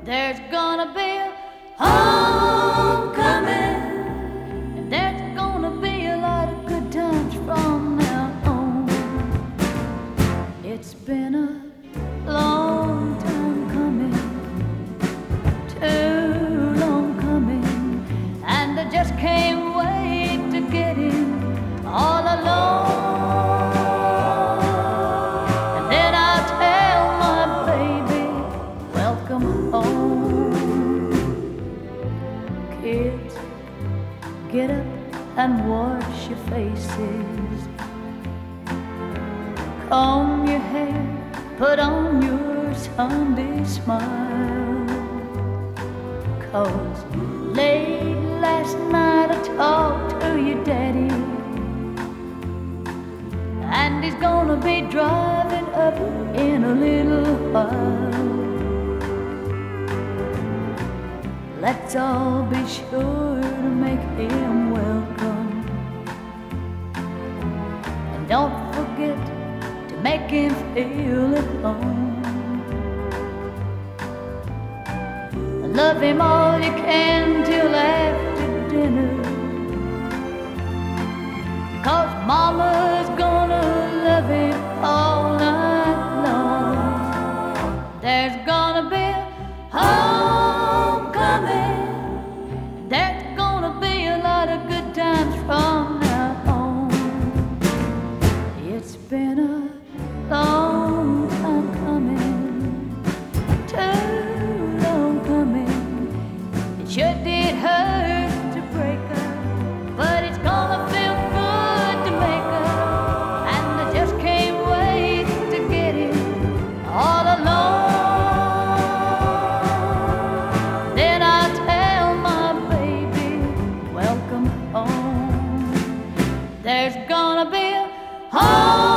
There's gonna be a homecoming, and there's gonna be a lot of good times from now on. It's been a long time coming, too long coming, and I just can't wait to get in all alone. And then I'll tell my baby, welcome home. Kids, get up and wash your faces, comb your hair, put on your Sunday smile. 'Cause late last night I talked to your daddy, and he's gonna be driving up in a little while. Let's all be sure to make him welcome, and don't forget to make him feel at home. Love him all you can till after dinner, 'cause Mama's gonna love him all night long. There's gonna be a homecoming, there's gonna be a lot of good times from now on. It's been a long time coming, too long coming. It sure did hurt to break her, but it's gonna feel good to make her. And I just can't wait to get in all alone. Then I'll tell my baby, welcome home. There's gonna be a home.